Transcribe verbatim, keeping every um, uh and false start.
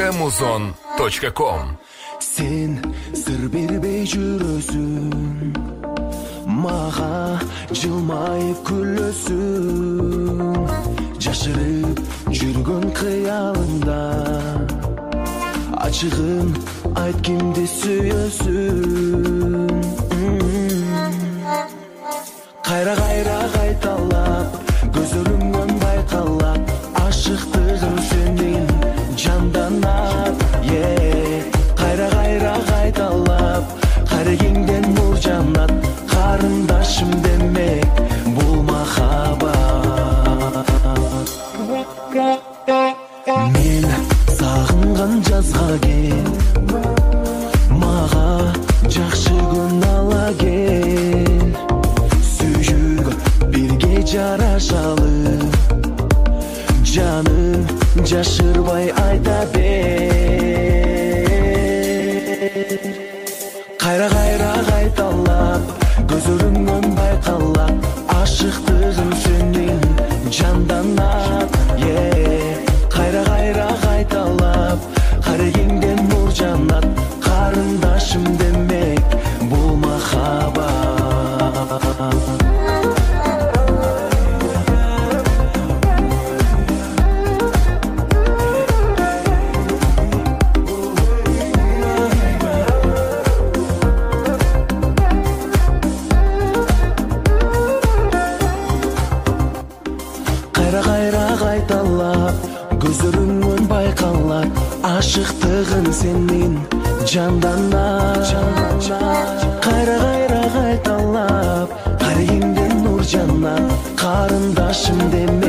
точка музон точка ком. Сен сыр бербей жүрөсүң, мага жылмайып күлөсүң, жашырып жүргөн кыялыңда ачыгын айт, кимди сүйөсүң. Кайра кайра кайталап, көзөрүңөн байкалап, ашыктыгым сенин жанданат. Кайра кайра кайталап, карегиңден нур жанат, карындашым демек бул махаббат. Мен сагынган жазга кел, мага жакшы күн ала кел, сүйүүгө бирге жарашалы, жаным жашырбай айта бер. Кайра кайра кайталап, көзөрүңөн байкалап, ашыктыгым сенин жанданат. Кайра кайра кайталап, карегиңден нур жанат, карындашым демек бул махаббат. Көзөрүңөн байкалап, ашыктыгын сенин жанданат. Кайра кайра кайталап, карегиңден нур жанат, карындашым демек